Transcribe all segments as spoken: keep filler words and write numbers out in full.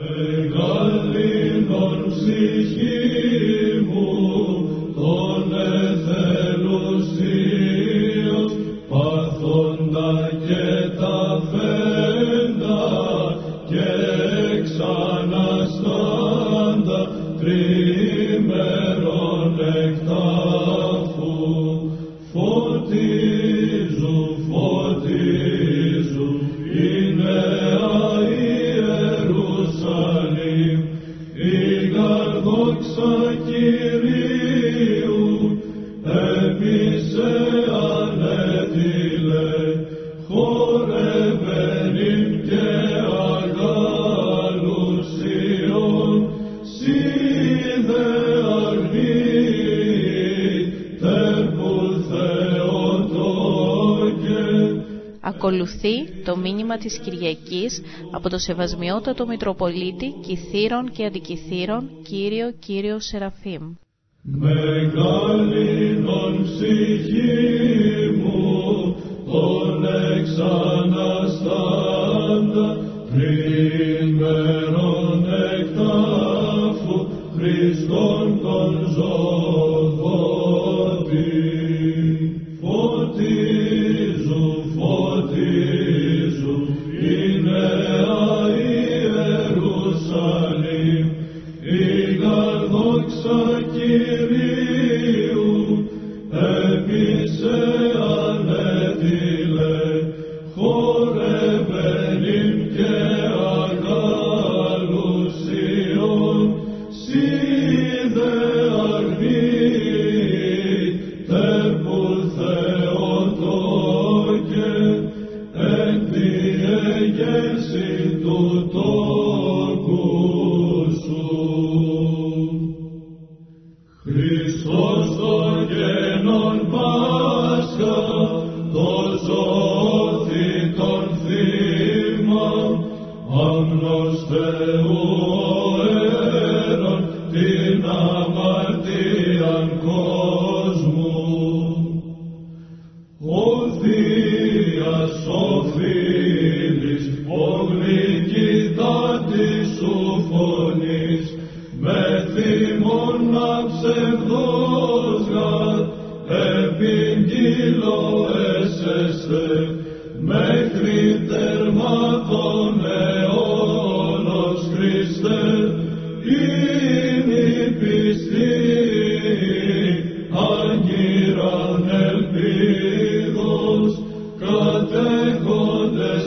Μεγαλύνων ψυχή μου, τον εθελουσίος, παθόντα και τα φέντα και ξαναστάντα τρίμερον εκτάφου, φωτίζουν, φωτίζουν, είναι Ιερουσαλήμ, η καρδόξα Κυρίου, εμίσε ανέτειλε, χορεύενην και αγάλουσιον, σίδε αγνή, τέρπου Θεοτόκε. Ακολουθεί το μήνυμα της Κυριακής από το Σεβασμιότατο Μητροπολίτη Κιθήρων και Αντικιθήρων Κύριο Κύριο Σεραφείμ. Μεγαλύνων ψυχή μου, τον εξαναστάντα τρίμερον εκτάφου, Χριστόν τον ζωδότη. Φωτίζουν, φωτίζουν, η νέα Ιερουσαλήμ, η καρδόξα Κυρίου, εμίσε ανέτειλε, χορεύενην και αγάλουσιον, σίδε αγνή, τέρπου Θεοτόκε, εν διεγέρση του τόκου σου. Χριστός το γένον Πάσχα, το σώθη των θύμων, αμνός Θεού ο έρων, την αμαρτίαν κόσμου. Ο Θείας ο Φίλης, ο γλυκύτατης σου φωνής, με θυμόν αψευδός γαρ, επιγγείλω εσέστε, μέχρι τερμάτων αιώνος Χριστέ, είναι η πιστή, άγκυραν ελπίδος, κατέχοντες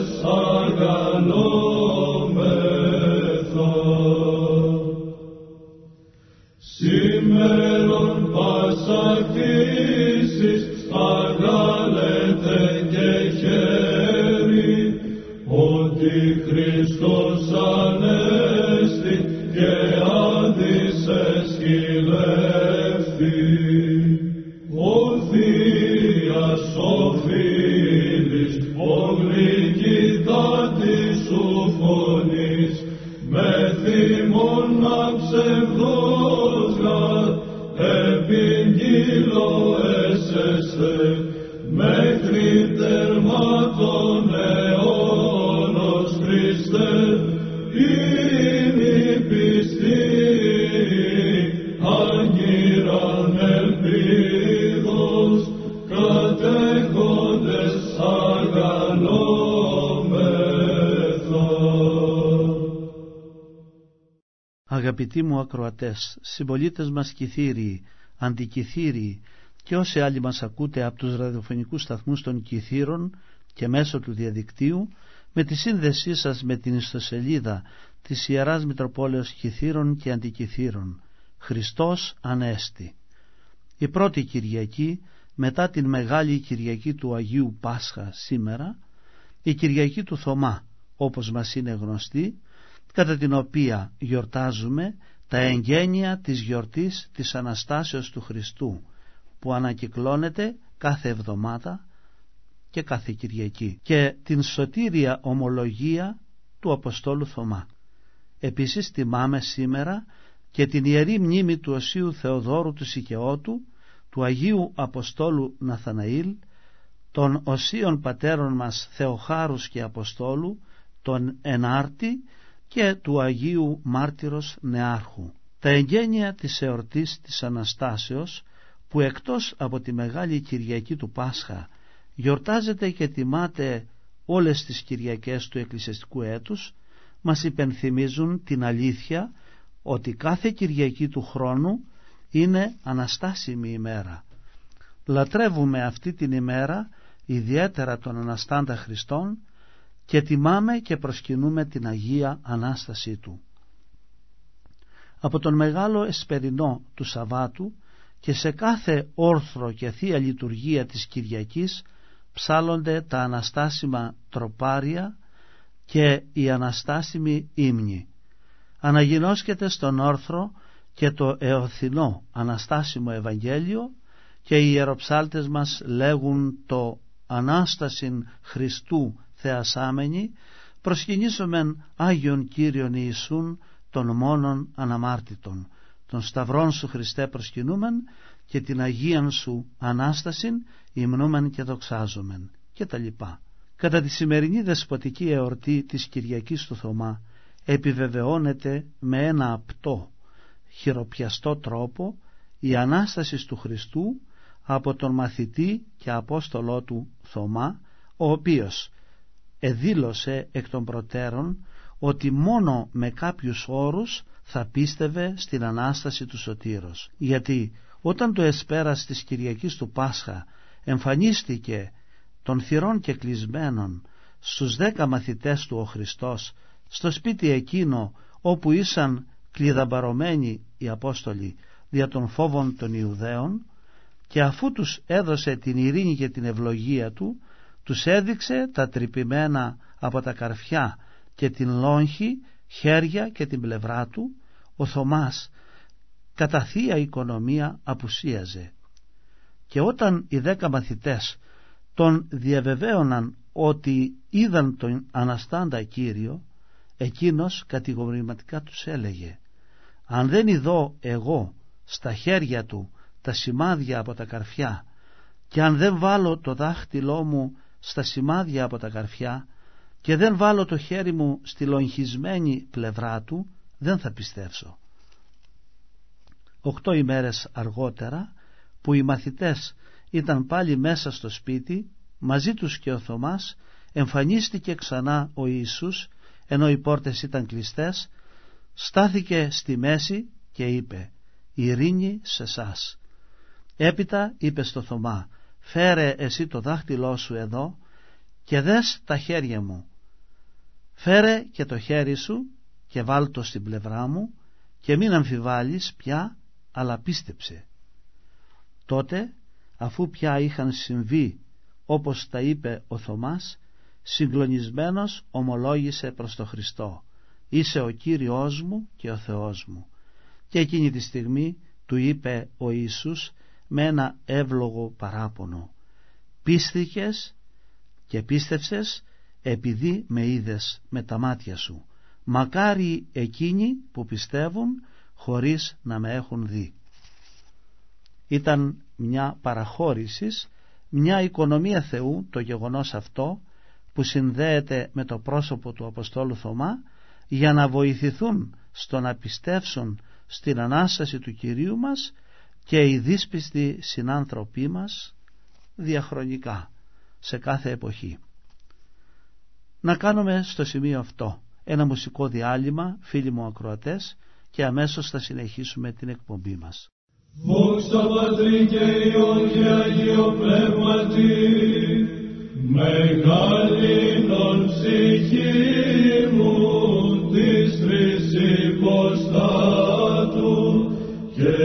αργανόμεθα. Σήμερον πάσα κτήσης αγάλετε και χέρι, ότι Χριστός ανέστη και άντισε σκυλεύθη. Ο Θείας ο Φίλης, ο γλυκύτατης σου φωνής, με θυμόν αψευδός γαρ, επιγγείλω εσέστε, μέχρι τερμάτων αιώνος Χριστέ, είναι η πιστή, άγκυραν ελπίδος, κατέχοντες αργανόμεθα. Αγαπητοί μου ακροατές, συμπολίτες μας Κιθύριοι, Αντικιθύριοι και όσοι άλλοι μας ακούτε από τους ραδιοφωνικούς σταθμούς των Κιθήρων και μέσω του διαδικτύου, με τη σύνδεσή σας με την ιστοσελίδα της Ιεράς Μητροπόλεως Κιθήρων και Αντικιθήρων, Χριστός Ανέστη. Η πρώτη Κυριακή μετά την Μεγάλη Κυριακή του Αγίου Πάσχα σήμερα, η Κυριακή του Θωμά, όπως μας είναι γνωστή, κατά την οποία γιορτάζουμε τα εγγένεια της γιορτής της Αναστάσεως του Χριστού, που ανακυκλώνεται κάθε εβδομάδα και κάθε Κυριακή, και την σωτήρια ομολογία του Αποστόλου Θωμά. Επίσης τιμάμε σήμερα και την ιερή μνήμη του Οσίου Θεοδόρου του Σικαιώτου, του Αγίου Αποστόλου Ναθαναήλ, των Οσίων Πατέρων μας Θεοχάρους και Αποστόλου, τον Ενάρτη και του Αγίου Μάρτυρος Νεάρχου. Τα εγγένεια της εορτής της Αναστάσεως, που εκτός από τη Μεγάλη Κυριακή του Πάσχα γιορτάζεται και τιμάται όλες τις Κυριακές του εκκλησιαστικού έτους, μας υπενθυμίζουν την αλήθεια ότι κάθε Κυριακή του χρόνου είναι Αναστάσιμη ημέρα. Λατρεύουμε αυτή την ημέρα, ιδιαίτερα τον Αναστάντα Χριστόν, και τιμάμε και προσκυνούμε την Αγία Ανάστασή Του. Από τον Μεγάλο Εσπερινό του Σαββάτου και σε κάθε όρθρο και θεία λειτουργία της Κυριακής ψάλλονται τα αναστάσιμα τροπάρια και η αναστάσιμη ύμνη. Αναγινώσκεται στον όρθρο και το εωθινό Αναστάσιμο Ευαγγέλιο και οι ιεροψάλτες μας λέγουν το «Ανάστασιν Χριστού θεασάμενη, προσκυνήσομεν Άγιον Κύριον Ιησούν των μόνον αναμάρτητον, των σταυρών Σου Χριστέ προσκυνούμεν και την Αγίαν Σου Ανάστασιν υμνούμεν και δοξάζομεν» και τα λοιπά. Κατά τη σημερινή δεσποτική εορτή της Κυριακής του Θωμά επιβεβαιώνεται με ένα απτό χειροπιαστό τρόπο η Ανάσταση του Χριστού από τον μαθητή και απόστολό του Θωμά, ο οποίος εδήλωσε εκ των προτέρων ότι μόνο με κάποιους όρους θα πίστευε στην Ανάσταση του Σωτήρος. Γιατί όταν το εσπέρας της Κυριακής του Πάσχα εμφανίστηκε των θυρών και κλεισμένων στους δέκα μαθητές του ο Χριστός στο σπίτι εκείνο όπου ήσαν κλειδαμπαρωμένοι οι Απόστολοι δια των φόβων των Ιουδαίων, και αφού τους έδωσε την ειρήνη και την ευλογία Του, τους έδειξε τα τρυπημένα από τα καρφιά και την λόγχη χέρια και την πλευρά Του, ο Θωμάς κατά θεία οικονομία απουσίαζε. Και όταν οι δέκα μαθητές τον διαβεβαίωναν ότι είδαν τον Αναστάντα Κύριο, εκείνος κατηγορηματικά τους έλεγε: «Αν δεν ειδώ εγώ στα χέρια του τα σημάδια από τα καρφιά και αν δεν βάλω το δάχτυλό μου στα σημάδια από τα καρφιά και δεν βάλω το χέρι μου στη λογχισμένη πλευρά του, δεν θα πιστεύσω». Οκτώ ημέρες αργότερα, που οι μαθητές ήταν πάλι μέσα στο σπίτι, μαζί τους και ο Θωμάς, εμφανίστηκε ξανά ο Ιησούς, ενώ οι πόρτες ήταν κλειστές, στάθηκε στη μέση και είπε: «Ειρήνη σε σας». Έπειτα είπε στο Θωμά: «Φέρε εσύ το δάχτυλό σου εδώ και δες τα χέρια μου. Φέρε και το χέρι σου και βάλ το στην πλευρά μου και μην αμφιβάλλεις πια, αλλά πίστεψε». Τότε, αφού πια είχαν συμβεί όπως τα είπε ο Θωμάς, συγκλονισμένος ομολόγησε προς τον Χριστό: «Είσαι ο Κύριος μου και ο Θεός μου». Και εκείνη τη στιγμή του είπε ο Ιησούς με ένα εύλογο παράπονο: «Πίστηκες και πίστευσες επειδή με είδες με τα μάτια σου. Μακάρι εκείνοι που πιστεύουν χωρίς να με έχουν δει». Ήταν μια παραχώρηση, μια οικονομία Θεού το γεγονός αυτό, που συνδέεται με το πρόσωπο του Αποστόλου Θωμά, για να βοηθηθούν στο να πιστεύσουν στην Ανάσταση του Κυρίου μας και οι δύσπιστοι συνάνθρωποι μας διαχρονικά σε κάθε εποχή. Να κάνουμε στο σημείο αυτό ένα μουσικό διάλειμμα, φίλοι μου ακροατές, και αμέσως θα συνεχίσουμε την εκπομπή μας. Δόξα Πατρί και Υιό και Αγίο Πνεύματι, μεγαλύνον ψυχή μου της τρεις υποστάτου και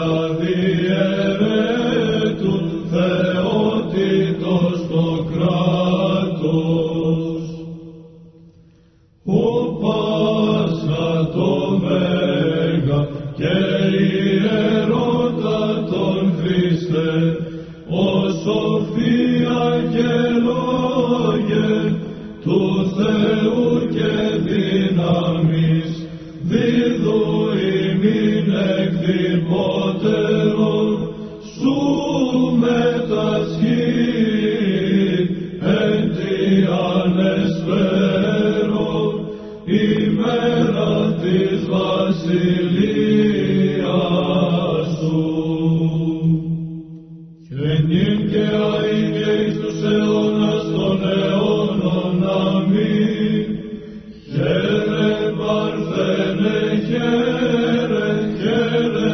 αδιαιρέτουν θεότητος το κράτος. Ο Πάσχα το Μέγα και ιερότα τον Χριστέ, ο σοφία και λόγε του Θεού και δυνατή, βασιλεία σου. Και νυν και αεί και εις τους αιώνας των αιώνων. Αμήν. Χαίρε Παρθένε, χαίρε, χαίρε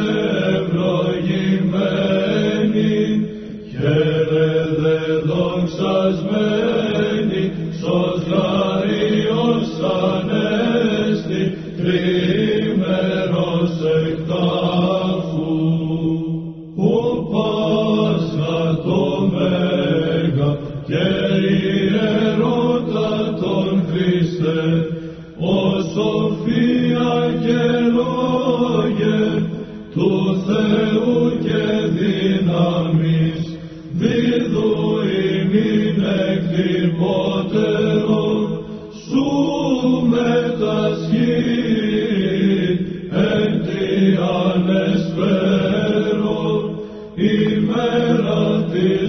ευλογημένη, χαίρε δε δοξασμένη, σωτηριος ανέστη, τρίμερος εκ τάφου. Ο Πάσχα το Μέγα και ιερότα τον Χριστέ, ο σοφία και λόγε του Θεού και δύναμης, δίδου ημίν εκτυπώτερο, σου μετασχήν εν τη ανεσφαίρο, ημέρα της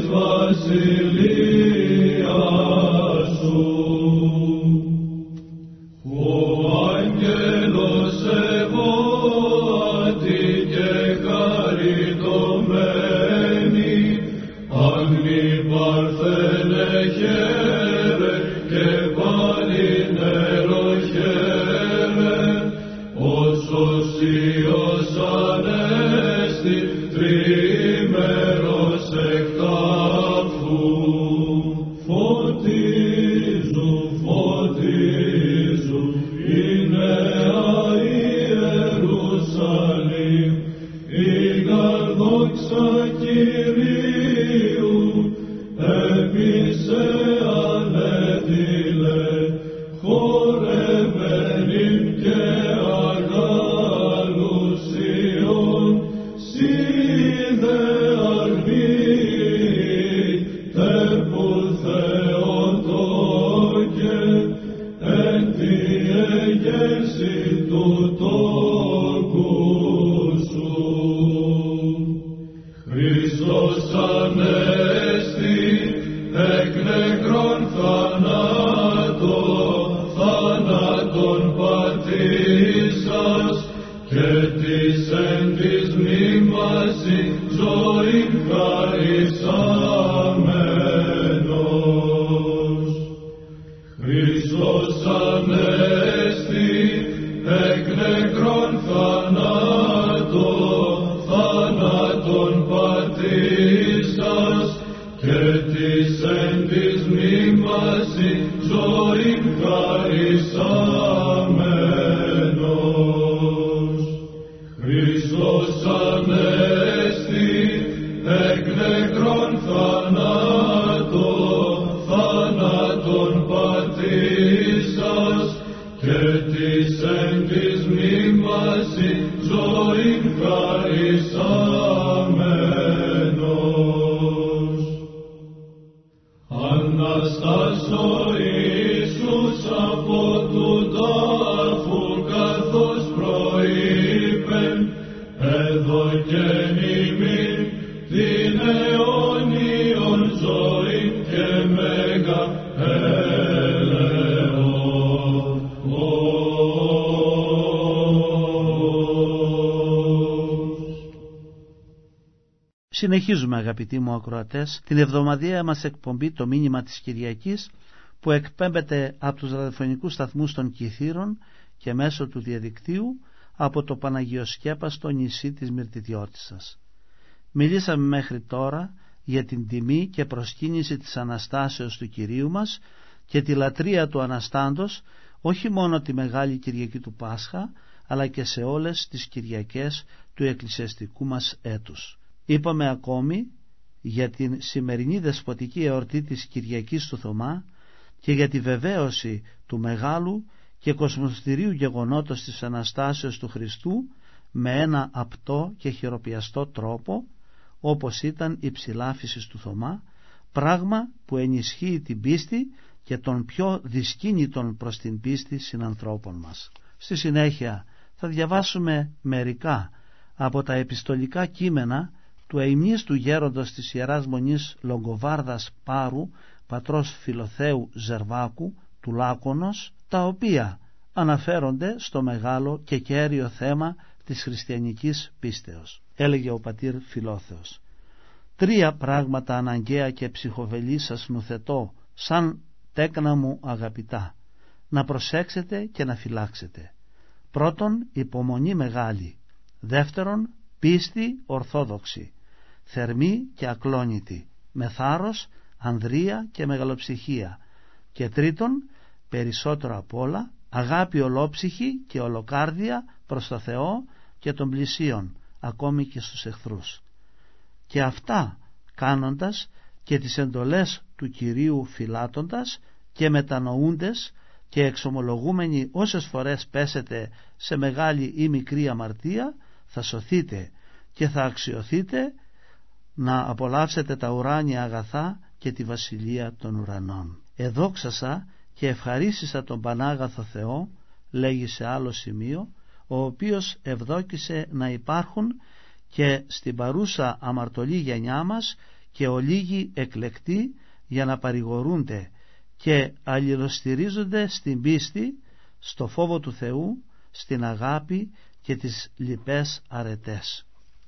βασιλείας σου. Ο άγγελος ευώτη και χαριτωμένη, αγνή Παρθένε χαίρε και παλινέρο χαίρε, ως οσίος ανέστη, τρίμερος εκ τάφου. Φωτίζουν, φωτίζουν, η νέα Ιερουσαλήμ, η καρδόξα Κυρίου, έπεισε ανέτειλε, χορεμένην και αγαλουσίων, σίδε αγνή, τέπου Θεοτόκε, εν τη εγέρση του τόκου σου. Χριστός ανέστη εκ νεκρών θανάτω, θάνατον πατήσας, και της εν της μνήμαση ζωήν χαρισάμενος. Χριστός ανέστη εκ νεκρών θανάτω, θάνατον πατήσας, και της εν της μνήμαση ζωήν χαρισάμενος. Χριστός ανέστη εκ νεκρών θανάτω, θάνατον πατήσας, και της εν της μνήμαση ζωήν χαρισάμενος. Αναστάσω Ιησούς από του τάφου, καθώς προείπεν, εδωκεν ημίν την αιώνιον ζωήν και μέγα έλεον. Συνεχίζουμε, αγαπητοί μου ακροατές, την εβδομαδιαία μας εκπομπή «Το μήνυμα της Κυριακής», που εκπέμπεται από τους ραδιοφωνικούς σταθμούς των Κιθήρων και μέσω του διαδικτύου από το Παναγιοσκέπαστο νησί της Μυρτιδιώτισσας. Μιλήσαμε μέχρι τώρα για την τιμή και προσκύνηση της Αναστάσεως του Κυρίου μας και τη λατρεία του Αναστάντος, όχι μόνο τη Μεγάλη Κυριακή του Πάσχα, αλλά και σε όλες τις Κυριακές του εκκλησιαστικού μας έτους. Είπαμε ακόμη για την σημερινή δεσποτική εορτή της Κυριακής του Θωμά και για τη βεβαίωση του μεγάλου και κοσμοστηρίου γεγονότος της Αναστάσεως του Χριστού με ένα απτό και χειροπιαστό τρόπο, όπως ήταν η ψηλάφιση του Θωμά, πράγμα που ενισχύει την πίστη και των πιο δυσκίνητων προς την πίστη συνανθρώπων μας. Στη συνέχεια θα διαβάσουμε μερικά από τα επιστολικά κείμενα του αημνίστου γέροντος της Ιεράς Μονής Λογκοβάρδας Πάρου, πατρός Φιλοθέου Ζερβάκου του Λάκωνος, τα οποία αναφέρονται στο μεγάλο και κέριο θέμα της χριστιανικής πίστεως. Έλεγε ο πατήρ Φιλόθεος: «Τρία πράγματα αναγκαία και ψυχοβελή σας νουθετώ, σαν τέκνα μου αγαπητά, να προσέξετε και να φυλάξετε. Πρώτον, υπομονή μεγάλη. Δεύτερον, πίστη ορθόδοξη, θερμή και ακλόνητη, με θάρρος, ανδρεία και μεγαλοψυχία. Και τρίτον, περισσότερο απ' όλα, αγάπη ολόψυχη και ολοκάρδια προς το Θεό και των πλησίων, ακόμη και στους εχθρούς. Και αυτά κάνοντας και τις εντολές του Κυρίου φυλάτοντας και μετανοούντες και εξομολογούμενοι όσες φορές πέσετε σε μεγάλη ή μικρή αμαρτία, θα σωθείτε και θα αξιωθείτε να απολαύσετε τα ουράνια αγαθά και τη βασιλεία των ουρανών. Εδόξασα και ευχαρίστησα τον Πανάγαθο Θεό», λέγει σε άλλο σημείο, «ο οποίος ευδόκησε να υπάρχουν και στην παρούσα αμαρτωλή γενιά μας και ολίγοι εκλεκτοί για να παρηγορούνται και αλληλοστηρίζονται στην πίστη, στο φόβο του Θεού, στην αγάπη και τις λοιπές αρετές.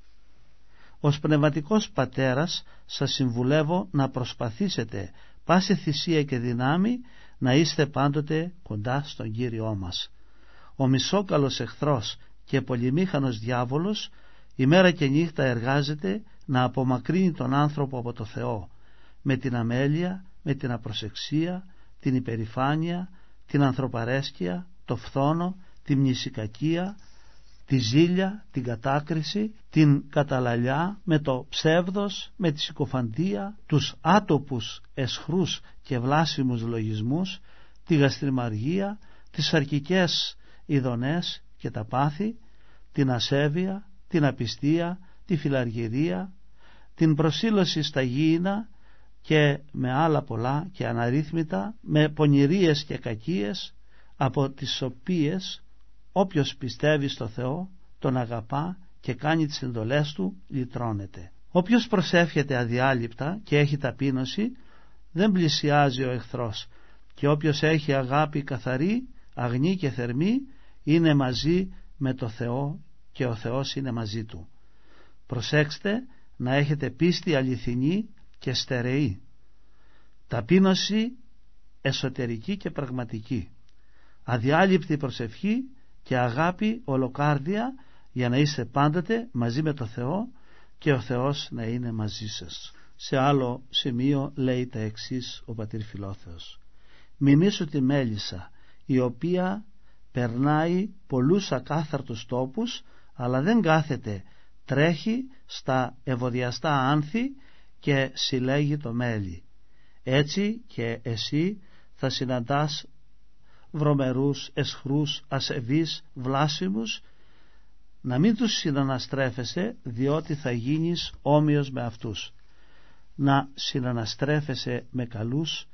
Ως πνευματικός πατέρας σας συμβουλεύω να προσπαθήσετε πάση θυσία και δυνάμει να είστε πάντοτε κοντά στον Κύριό μας. Ο μισόκαλος εχθρός και πολυμήχανος διάβολος ημέρα και νύχτα εργάζεται να απομακρύνει τον άνθρωπο από το Θεό με την αμέλεια, με την απροσεξία, την υπερηφάνεια, την ανθρωπαρέσκεια, το φθόνο, τη μνησικακία, τη ζήλια, την κατάκριση, την καταλαλιά, με το ψεύδος, με τη συκοφαντία, τους άτοπους εσχρούς και βλάσφημους λογισμούς, τη γαστριμαργία, τις αρκικές ειδονές και τα πάθη, την ασέβεια, την απιστία, τη φιλαργυρία, την προσήλωση στα γήινα και με άλλα πολλά και αναρρύθμιτα, με πονηρίες και κακίες, από τις οποίες όποιος πιστεύει στο Θεό, τον αγαπά και κάνει τις εντολές του, λυτρώνεται. Όποιος προσεύχεται αδιάλειπτα και έχει ταπείνωση, δεν πλησιάζει ο εχθρός, και όποιος έχει αγάπη καθαρή, αγνή και θερμή, είναι μαζί με το Θεό και ο Θεός είναι μαζί του. Προσέξτε να έχετε πίστη αληθινή και στερεή, ταπείνωση εσωτερική και πραγματική, αδιάλειπτη προσευχή και αγάπη ολοκάρδια, για να είστε πάντοτε μαζί με το Θεό και ο Θεός να είναι μαζί σας. Σε άλλο σημείο λέει τα εξής ο πατήρ Φιλόθεος: «Μιμήσου τη μέλισσα, η οποία περνάει πολλούς ακάθαρτους τόπους, αλλά δεν κάθεται, τρέχει στα ευωδιαστά άνθη και συλλέγει το μέλι. Έτσι και εσύ θα συναντάς βρωμερούς, εσχρούς, ασεβείς, βλάσφημους, να μην τους συναναστρέφεσαι, διότι θα γίνεις όμοιος με αυτούς. Να συναναστρέφεσαι με καλούς,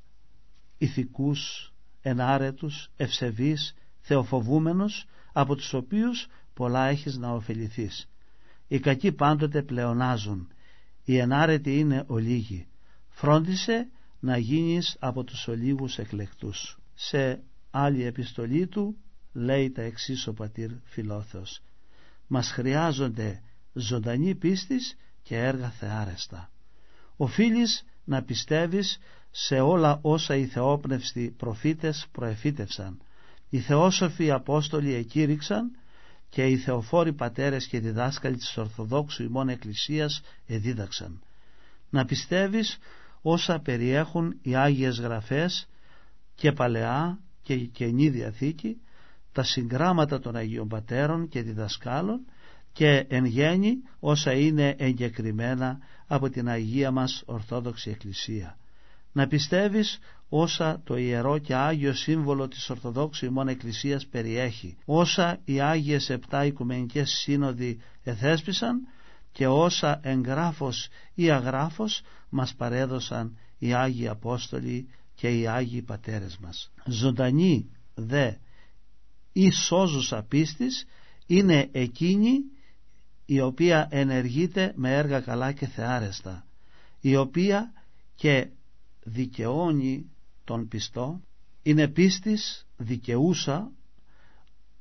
ηθικούς, ενάρετους, ευσεβείς, θεοφοβούμενους, από τους οποίους πολλά έχεις να ωφεληθείς. Οι κακοί πάντοτε πλεονάζουν, οι ενάρετοι είναι ολίγοι. Φρόντισε να γίνεις από τους ολίγους εκλεκτούς». Σε άλλη επιστολή του λέει τα εξής ο πατήρ Φιλόθεος: «Μας χρειάζονται ζωντανή πίστης και έργα θεάρεστα. Οφείλεις να πιστεύεις σε όλα όσα οι θεόπνευστοι προφήτες προεφήτευσαν, οι θεόσοφοι Απόστολοι εκήρυξαν και οι θεοφόροι πατέρες και διδάσκαλοι της Ορθοδόξου ημών Εκκλησίας εδίδαξαν. Να πιστεύεις όσα περιέχουν οι Άγιες Γραφές και Παλαιά και Καινή Διαθήκη, τα συγγράμματα των Αγίων Πατέρων και διδασκάλων, και εν γέννη όσα είναι εγκεκριμένα από την Αγία μας Ορθόδοξη Εκκλησία. Να πιστεύεις όσα το Ιερό και Άγιο Σύμβολο της Ορθοδόξου ημών Εκκλησίας περιέχει, όσα οι Άγιες Επτά Οικουμενικές Σύνοδοι εθέσπισαν και όσα εγγράφος ή αγράφος μας παρέδωσαν οι Άγιοι Απόστολοι και οι Άγιοι Πατέρες μας. Ζωντανή δε ή σώζουσα πίστης είναι εκείνη η οποία ενεργείται με έργα καλά και θεάρεστα, η οποία και δικαιώνει τον πιστό. Είναι πίστης δικαιούσα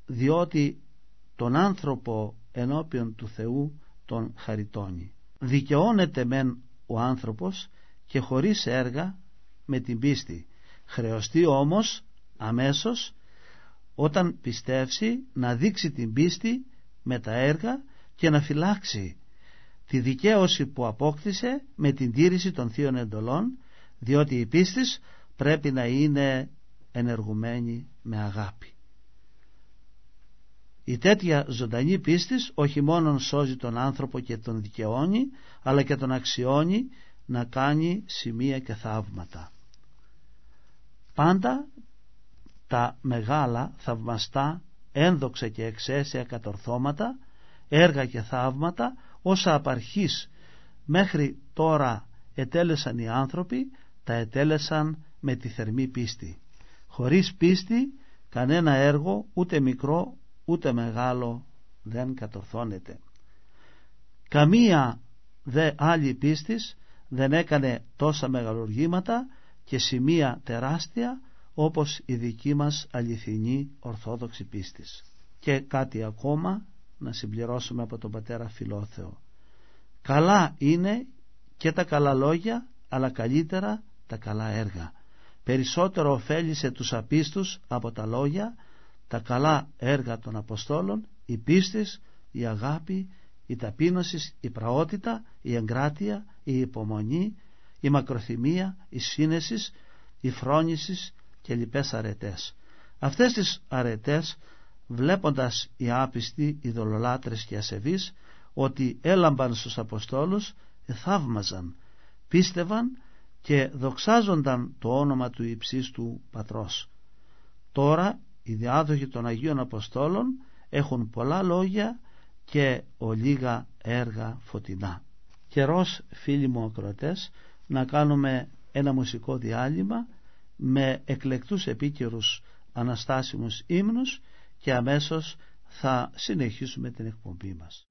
διότι τον άνθρωπο ενώπιον του Θεού τον χαριτώνει. Δικαιώνεται μεν ο άνθρωπος και χωρίς έργα με την πίστη, χρεωστεί όμως αμέσως όταν πιστεύσει να δείξει την πίστη με τα έργα και να φυλάξει τη δικαίωση που απόκτησε με την τήρηση των θείων εντολών, διότι η πίστης πρέπει να είναι ενεργουμένη με αγάπη. Η τέτοια ζωντανή πίστης όχι μόνον σώζει τον άνθρωπο και τον δικαιώνει, αλλά και τον αξιώνει να κάνει σημεία και θαύματα. Πάντα τα μεγάλα, θαυμαστά, ένδοξα και εξαίσια κατορθώματα, έργα και θαύματα, όσα απ' αρχής μέχρι τώρα ετέλεσαν οι άνθρωποι, τα ετέλεσαν με τη θερμή πίστη. Χωρίς πίστη κανένα έργο, ούτε μικρό ούτε μεγάλο, δεν κατορθώνεται. Καμία δε άλλη πίστης δεν έκανε τόσα μεγαλουργήματα και σημεία τεράστια όπως η δική μας αληθινή ορθόδοξη πίστης. Και κάτι ακόμα να συμπληρώσουμε από τον πατέρα Φιλόθεο. Καλά είναι και τα καλά λόγια, αλλά καλύτερα τα καλά έργα. Περισσότερο ωφέλισε τους απίστους από τα λόγια τα καλά έργα των Αποστόλων, η πίστης, η αγάπη, η ταπείνωση, η πραότητα, η εγκράτεια, η υπομονή, η μακροθυμία, η σύνεση, η φρόνηση και λοιπές αρετές. Αυτές τις αρετές, βλέποντας οι άπιστοι, οι δολολάτρες και ασεβείς ότι έλαμπαν στους Αποστόλους, θαύμαζαν, πίστευαν και δοξάζονταν το όνομα του υψίστου Πατρός. Τώρα οι διάδοχοι των Αγίων Αποστόλων έχουν πολλά λόγια και ολίγα έργα φωτεινά. Καιρός, φίλοι μου ακροατές, να κάνουμε ένα μουσικό διάλειμμα με εκλεκτούς επίκαιρους αναστάσιμους ύμνους και αμέσως θα συνεχίσουμε την εκπομπή μας.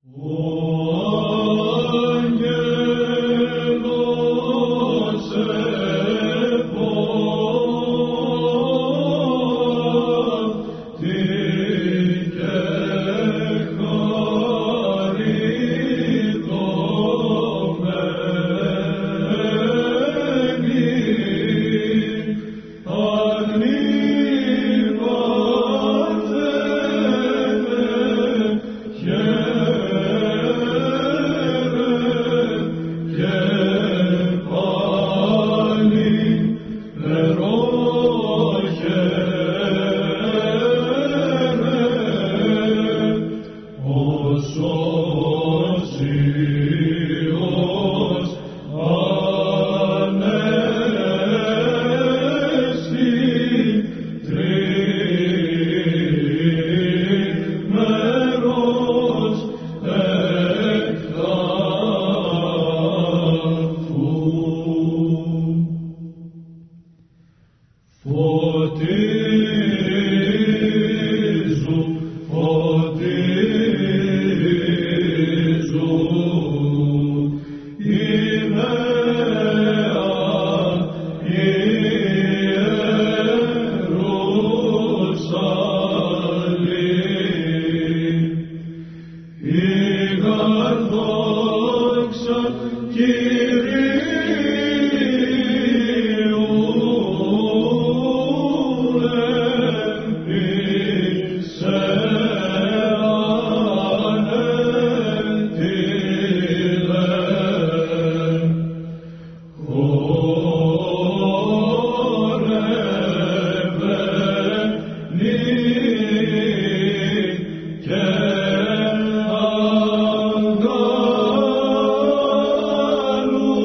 Hallelujah.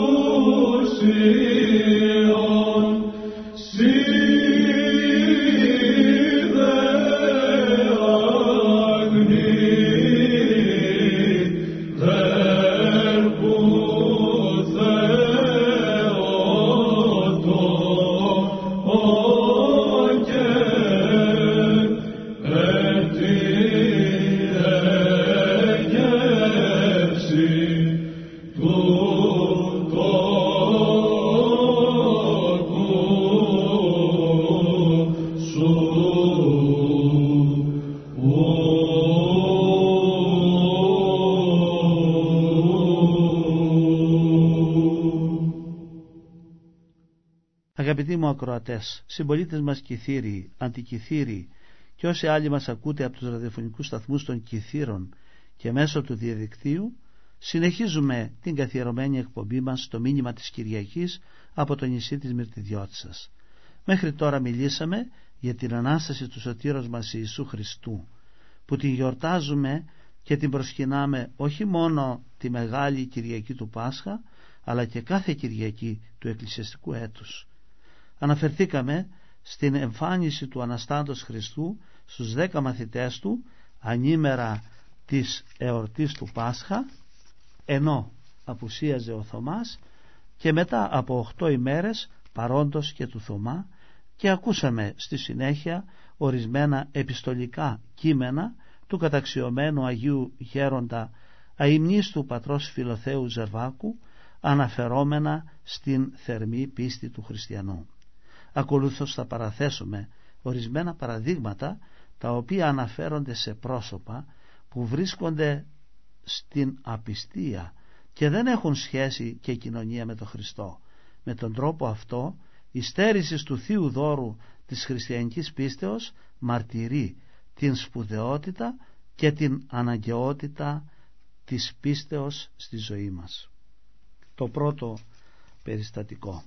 Αγαπητοί μου ακροατές, συμπολίτες μας Κιθύριοι, Αντικιθύριοι και όσοι άλλοι μας ακούτε από τους ραδιοφωνικούς σταθμούς των Κιθύρων και μέσω του διαδικτύου, συνεχίζουμε την καθιερωμένη εκπομπή μας στο μήνυμα της Κυριακής από το νησί της Μυρτιδιώτισσας. Μέχρι τώρα μιλήσαμε για την Ανάσταση του Σωτήρος μας Ιησού Χριστού, που την γιορτάζουμε και την προσκυνάμε όχι μόνο τη Μεγάλη Κυριακή του Πάσχα, αλλά και κάθε Κυριακή του εκκλησιαστικού έτους. Αναφερθήκαμε στην εμφάνιση του Αναστάντος Χριστού στους δέκα μαθητές του ανήμερα της εορτής του Πάσχα, ενώ απουσίαζε ο Θωμάς, και μετά από οχτώ ημέρες παρόντος και του Θωμά, και ακούσαμε στη συνέχεια ορισμένα επιστολικά κείμενα του καταξιωμένου Αγίου Γέροντα αημνίστου πατρός Φιλοθέου Ζερβάκου, αναφερόμενα στην θερμή πίστη του χριστιανού. Ακολούθως θα παραθέσουμε ορισμένα παραδείγματα τα οποία αναφέρονται σε πρόσωπα που βρίσκονται στην απιστία και δεν έχουν σχέση και κοινωνία με τον Χριστό. Με τον τρόπο αυτό η στέρηση του Θείου Δώρου της χριστιανικής πίστεως μαρτυρεί την σπουδαιότητα και την αναγκαιότητα της πίστεως στη ζωή μας. Το πρώτο περιστατικό.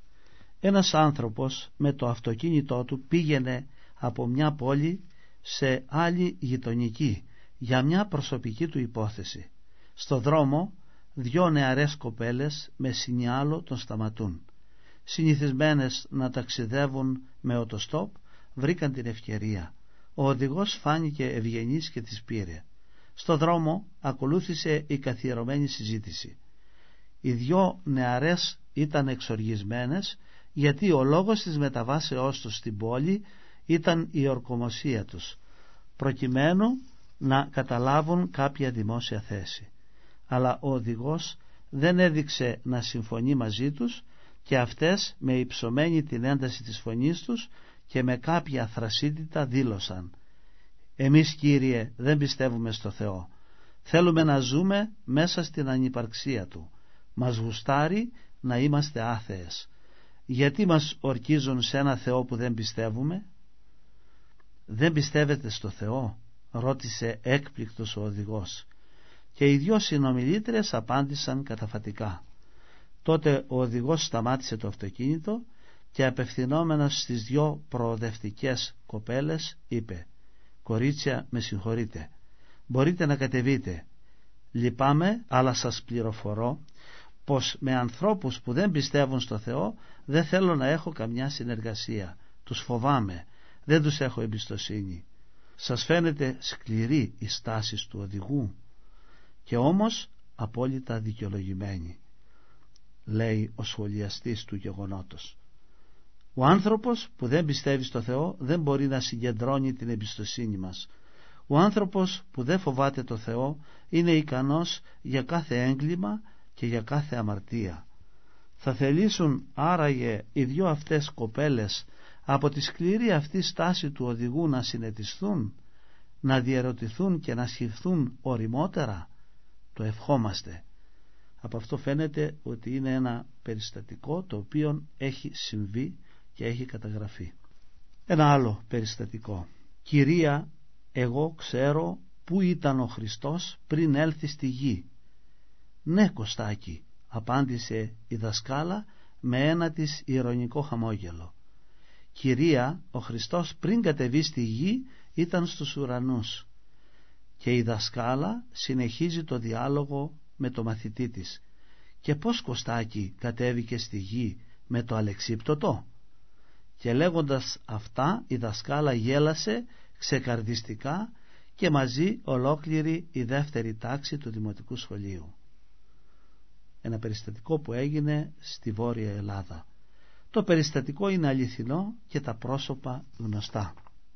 Ένας άνθρωπος με το αυτοκίνητό του πήγαινε από μια πόλη σε άλλη γειτονική για μια προσωπική του υπόθεση. Στο δρόμο δυο νεαρές κοπέλες με σινιάλο τον σταματούν. Συνηθισμένες να ταξιδεύουν με οτοστόπ, βρήκαν την ευκαιρία. Ο οδηγός φάνηκε ευγενής και τις πήρε. Στο δρόμο ακολούθησε η καθιερωμένη συζήτηση. Οι δυο νεαρές ήταν εξοργισμένες, γιατί ο λόγος της μεταβάσεώς τους στην πόλη ήταν η ορκομοσία τους, προκειμένου να καταλάβουν κάποια δημόσια θέση. Αλλά ο οδηγός δεν έδειξε να συμφωνεί μαζί τους και αυτές, με υψωμένη την ένταση της φωνής τους και με κάποια θρασίτητα, δήλωσαν: «Εμείς, Κύριε, δεν πιστεύουμε στο Θεό. Θέλουμε να ζούμε μέσα στην ανυπαρξία Του. Μας γουστάρει να είμαστε άθεες. Γιατί μας ορκίζουν σε ένα Θεό που δεν πιστεύουμε?» «Δεν πιστεύετε στο Θεό?» ρώτησε έκπληκτος ο οδηγός, και οι δυο συνομιλήτρες απάντησαν καταφατικά. Τότε ο οδηγός σταμάτησε το αυτοκίνητο και απευθυνόμενος στις δυο προοδευτικές κοπέλες είπε: «Κορίτσια, με συγχωρείτε, μπορείτε να κατεβείτε. Λυπάμαι, αλλά σας πληροφορώ πως με ανθρώπους που δεν πιστεύουν στο Θεό δεν θέλω να έχω καμιά συνεργασία. Τους φοβάμαι, δεν τους έχω εμπιστοσύνη». Σας φαίνεται σκληρή η στάση του οδηγού, και όμως απόλυτα δικαιολογημένη, λέει ο σχολιαστής του γεγονότος. Ο άνθρωπος που δεν πιστεύει στο Θεό δεν μπορεί να συγκεντρώνει την εμπιστοσύνη μας. Ο άνθρωπος που δεν φοβάται το Θεό είναι ικανός για κάθε έγκλημα και για κάθε αμαρτία. Θα θελήσουν άραγε οι δυο αυτές κοπέλες από τη σκληρή αυτή στάση του οδηγού να συνετιστούν, να διερωτηθούν και να σκεφτούν ωριμότερα? Το ευχόμαστε. Από αυτό φαίνεται ότι είναι ένα περιστατικό το οποίο έχει συμβεί και έχει καταγραφεί. Ένα άλλο περιστατικό. «Κυρία, εγώ ξέρω πού ήταν ο Χριστός πριν έλθει στη γη». «Ναι, Κωστάκη», απάντησε η δασκάλα με ένα της ηρωνικό χαμόγελο. «Κυρία, ο Χριστός πριν κατεβεί στη γη ήταν στους ουρανούς». Και η δασκάλα συνεχίζει το διάλογο με το μαθητή της. «Και πώς, Κωστάκη, κατέβηκε στη γη, με το αλεξίπτωτο?» Και λέγοντας αυτά η δασκάλα γέλασε ξεκαρδιστικά και μαζί ολόκληρη η δεύτερη τάξη του Δημοτικού Σχολείου. Ένα περιστατικό που έγινε στη Βόρεια Ελλάδα. Το περιστατικό είναι αληθινό και τα πρόσωπα γνωστά.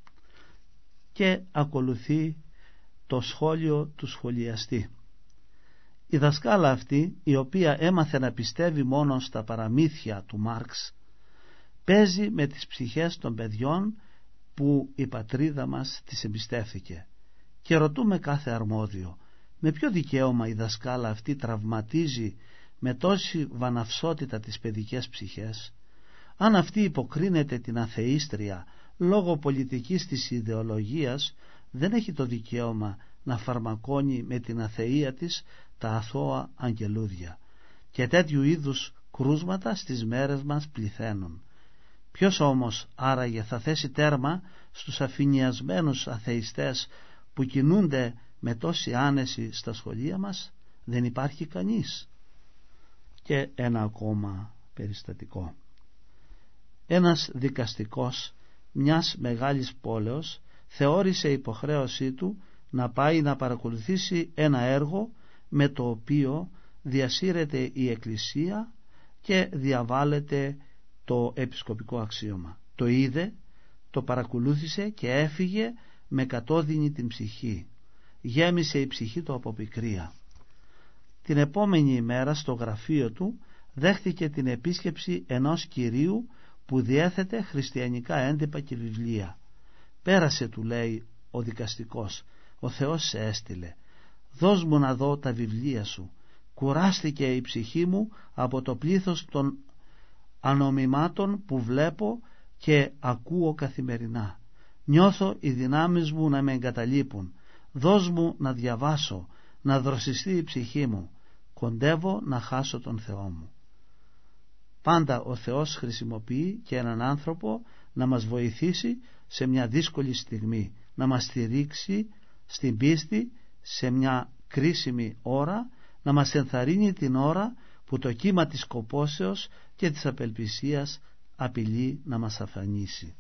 Και ακολουθεί το σχόλιο του σχολιαστή. Η δασκάλα αυτή, η οποία έμαθε να πιστεύει μόνο στα παραμύθια του Μάρξ, παίζει με τις ψυχές των παιδιών που η πατρίδα μας τις εμπιστεύθηκε. Και ρωτούμε κάθε αρμόδιο, με ποιο δικαίωμα η δασκάλα αυτή τραυματίζει με τόση βαναυσότητα τις παιδικές ψυχές? Αν αυτή υποκρίνεται την αθείστρια λόγω πολιτικής της ιδεολογίας, δεν έχει το δικαίωμα να φαρμακώνει με την αθεία της τα αθώα αγγελούδια. Και τέτοιου είδους κρούσματα στις μέρες μας πληθαίνουν. Ποιος όμως άραγε θα θέσει τέρμα στους αφηνιασμένους αθεϊστές που κινούνται με τόση άνεση στα σχολεία μας? Δεν υπάρχει κανείς. Και ένα ακόμα περιστατικό. Ένας δικαστικός μιας μεγάλης πόλεως θεώρησε υποχρέωσή του να πάει να παρακολουθήσει ένα έργο με το οποίο διασύρεται η Εκκλησία και διαβάλλεται το επισκοπικό αξίωμα. Το είδε, το παρακολούθησε και έφυγε με κατώδυνη την ψυχή. Γέμισε η ψυχή του από πικρία. Την επόμενη ημέρα στο γραφείο του δέχτηκε την επίσκεψη ενός κυρίου που διέθετε χριστιανικά έντυπα και βιβλία. «Πέρασε», του λέει ο δικαστικός, «ο Θεός σε έστειλε. Δώσ' μου να δω τα βιβλία σου. Κουράστηκε η ψυχή μου από το πλήθος των ανομιμάτων που βλέπω και ακούω καθημερινά. Νιώθω οι δυνάμεις μου να με εγκαταλείπουν. Δώσ' μου να διαβάσω, να δροσιστεί η ψυχή μου. Κοντεύω να χάσω τον Θεό μου». Πάντα ο Θεός χρησιμοποιεί και έναν άνθρωπο να μας βοηθήσει σε μια δύσκολη στιγμή, να μας στηρίξει στην πίστη σε μια κρίσιμη ώρα, να μας ενθαρρύνει την ώρα που το κύμα της κοπόσεως και της απελπισίας απειλεί να μας αφανίσει.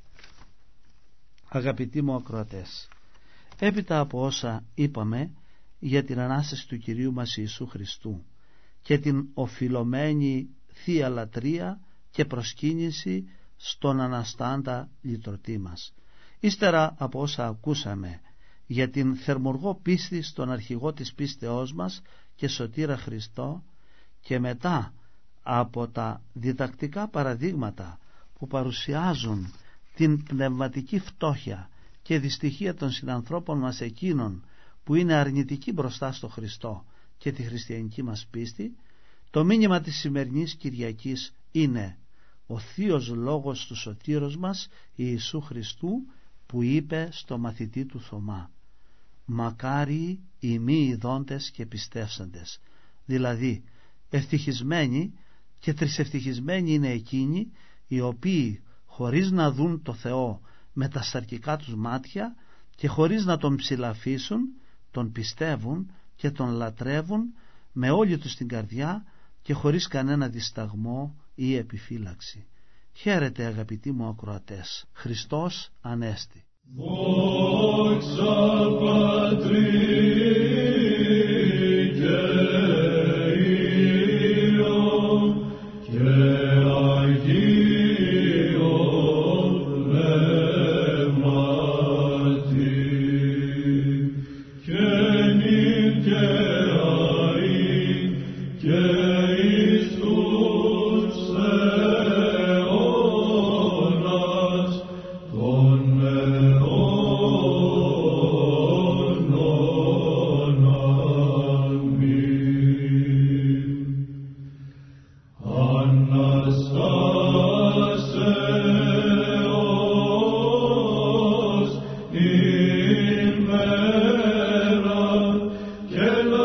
Αγαπητοί μου ακροατές, έπειτα από όσα είπαμε για την Ανάσταση του Κυρίου μας Ιησού Χριστού και την οφειλωμένη Θεία Λατρεία και προσκύνηση στον Αναστάντα λυτρωτή μας, ύστερα από όσα ακούσαμε για την θερμουργό πίστη στον αρχηγό της πίστεώς μας και σωτήρα Χριστό, και μετά από τα διδακτικά παραδείγματα που παρουσιάζουν την πνευματική φτώχεια και δυστυχία των συνανθρώπων μας εκείνων που είναι αρνητικοί μπροστά στο Χριστό και τη χριστιανική μας πίστη, το μήνυμα της σημερινής Κυριακής είναι ο Θείος Λόγος του Σωτήρος μας Ιησού Χριστού, που είπε στο μαθητή του Θωμά: «Μακάριοι οι μη ειδώντες και πιστεύσαντες», δηλαδή ευτυχισμένοι και τρισευτυχισμένοι είναι εκείνοι οι οποίοι χωρίς να δουν το Θεό με τα σαρκικά τους μάτια και χωρίς να τον ψηλαφίσουν, τον πιστεύουν και τον λατρεύουν με όλη τους την καρδιά και χωρίς κανένα δισταγμό ή επιφύλαξη. Χαίρετε, αγαπητοί μου ακροατές, Χριστός Ανέστη. Δόξα Πατρί και Υιό και Αγίο Πνεύματι και νυν και αεί και εις τους αιώνας των αιώνων. Αμήν. Αναστάσεως ημέρα και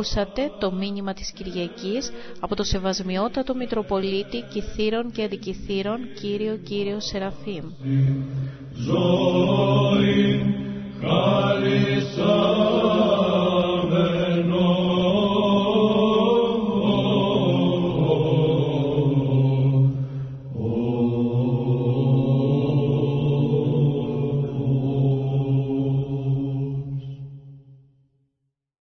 ακούσατε το μήνυμα της Κυριακής από το Σεβασμιότατο Μητροπολίτη Κιθήρων και Αντικιθήρων Κύριο Κύριο Σεραφείμ. Ζωή, χάρις